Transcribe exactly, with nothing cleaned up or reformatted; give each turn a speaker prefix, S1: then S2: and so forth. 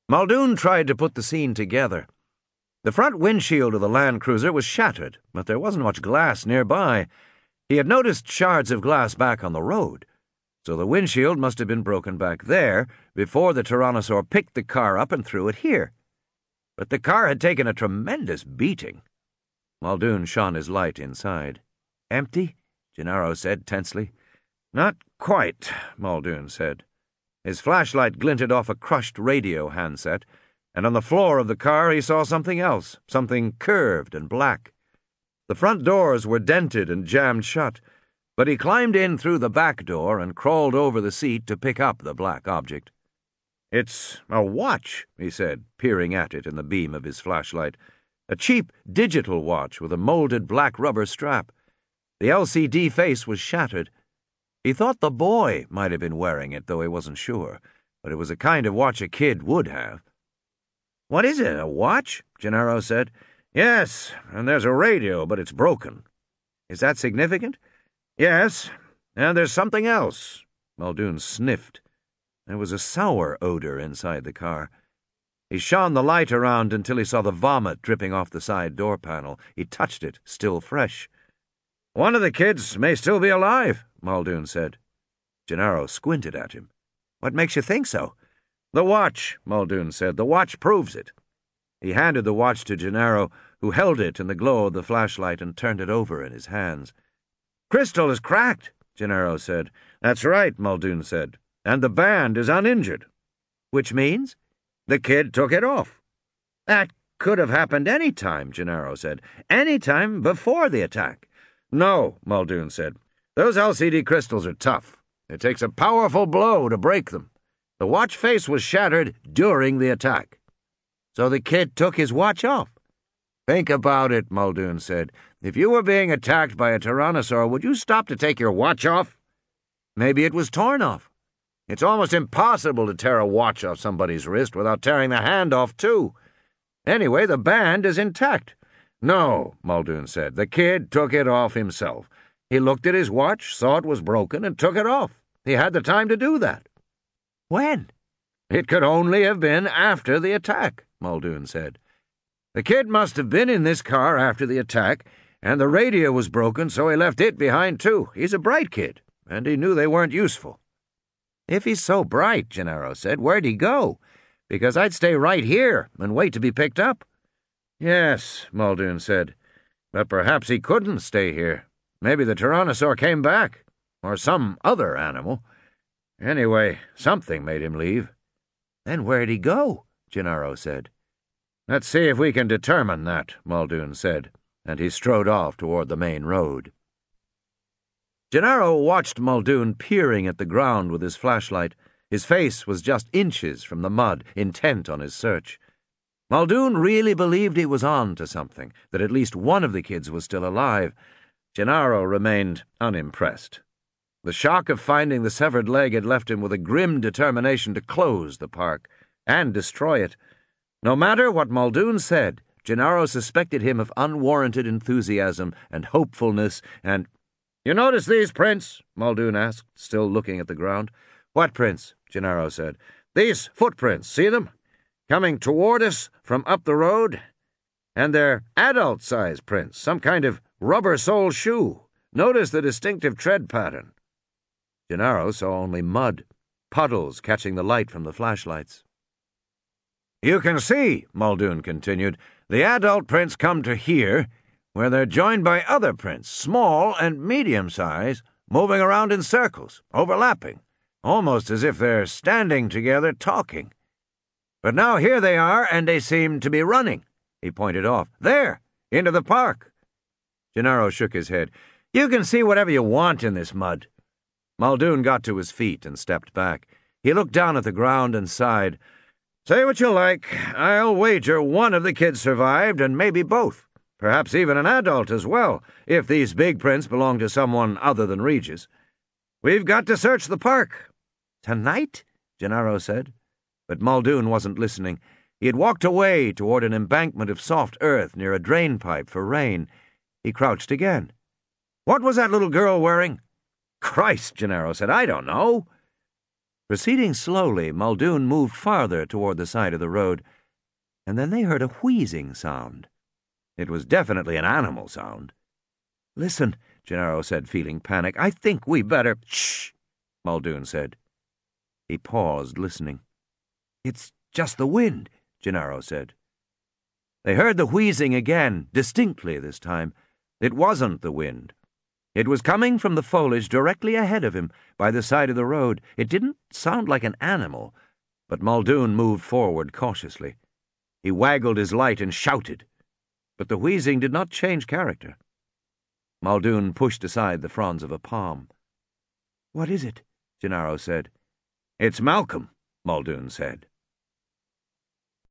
S1: Muldoon tried to put the scene together. The front windshield of the Land Cruiser was shattered, but there wasn't much glass nearby. He had noticed shards of glass back on the road, so the windshield must have been broken back there before the Tyrannosaur picked the car up and threw it here. But the car had taken a tremendous beating. Muldoon shone his light inside. "Empty?" Gennaro said tensely. "Not quite," Muldoon said. His flashlight glinted off a crushed radio handset, and on the floor of the car he saw something else, something curved and black. The front doors were dented and jammed shut, but he climbed in through the back door and crawled over the seat to pick up the black object. "It's a watch," he said, peering at it in the beam of his flashlight. A cheap digital watch with a molded black rubber strap. The L C D face was shattered. He thought the boy might have been wearing it, though he wasn't sure, but it was a kind of watch a kid would have. "What is it, a watch?" Gennaro said. "Yes, and there's a radio, but it's broken." "Is that significant?" "Yes, and there's something else." Muldoon sniffed. There was a sour odor inside the car. He shone the light around until he saw the vomit dripping off the side door panel. He touched it, still fresh. "One of the kids may still be alive," Muldoon said. Gennaro squinted at him. "What makes you think so?" "The watch," Muldoon said. "The watch proves it." He handed the watch to Gennaro, who held it in the glow of the flashlight and turned it over in his hands. "Crystal is cracked," Gennaro said. "That's right," Muldoon said. "And the band is uninjured." "Which means?" "The kid took it off." "That could have happened any time," Gennaro said. "Any time before the attack." "No," Muldoon said. "Those L C D crystals are tough. It takes a powerful blow to break them. The watch face was shattered during the attack." "So the kid took his watch off?" "Think about it," Muldoon said. "If you were being attacked by a Tyrannosaur, would you stop to take your watch off?" "Maybe it was torn off." "It's almost impossible to tear a watch off somebody's wrist without tearing the hand off, too. Anyway, the band is intact." "No," Muldoon said. "The kid took it off himself. He looked at his watch, saw it was broken, and took it off. He had the time to do that." "When?" "It could only have been after the attack," Muldoon said. "The kid must have been in this car after the attack, and the radio was broken, so he left it behind, too. He's a bright kid, and he knew they weren't useful." "If he's so bright," Gennaro said, "where'd he go? Because I'd stay right here and wait to be picked up." "Yes," Muldoon said, "but perhaps he couldn't stay here. Maybe the Tyrannosaur came back, or some other animal. Anyway, something made him leave." "Then where'd he go?" Gennaro said. "Let's see if we can determine that," Muldoon said, and he strode off toward the main road. Gennaro watched Muldoon peering at the ground with his flashlight. His face was just inches from the mud, intent on his search. Muldoon really believed he was on to something, that at least one of the kids was still alive. Gennaro remained unimpressed. The shock of finding the severed leg had left him with a grim determination to close the park and destroy it. No matter what Muldoon said, Gennaro suspected him of unwarranted enthusiasm and hopefulness and— "You notice these prints?" Muldoon asked, still looking at the ground. "What prints?" Gennaro said. "These footprints, see them? Coming toward us from up the road. And they're adult-size prints, some kind of rubber-sole shoe. Notice the distinctive tread pattern." Gennaro saw only mud, puddles catching the light from the flashlights. "You can see," Muldoon continued, "the adult prints come to here, where they're joined by other prints, small and medium-size, moving around in circles, overlapping, almost as if they're standing together talking. But now here they are, and they seem to be running." He pointed off. "There, into the park." Gennaro shook his head. "You can see whatever you want in this mud." Muldoon got to his feet and stepped back. He looked down at the ground and sighed. "Say what you like. I'll wager one of the kids survived, and maybe both. Perhaps even an adult as well, if these big prints belong to someone other than Regis. We've got to search the park." "Tonight?" Gennaro said. But Muldoon wasn't listening. He had walked away toward an embankment of soft earth near a drain pipe for rain. He crouched again. "What was that little girl wearing?" "Christ," Gennaro said, "I don't know." Proceeding slowly, Muldoon moved farther toward the side of the road, and then they heard a wheezing sound. It was definitely an animal sound. "Listen," Gennaro said, feeling panic. "I think we better—" "Shh," Muldoon said. He paused, listening. "It's just the wind," Gennaro said. They heard the wheezing again, distinctly this time. It wasn't the wind. It was coming from the foliage directly ahead of him, by the side of the road. It didn't sound like an animal, but Muldoon moved forward cautiously. He waggled his light and shouted, but the wheezing did not change character. Muldoon pushed aside the fronds of a palm. "What is it?" Gennaro said. "It's Malcolm," Muldoon said.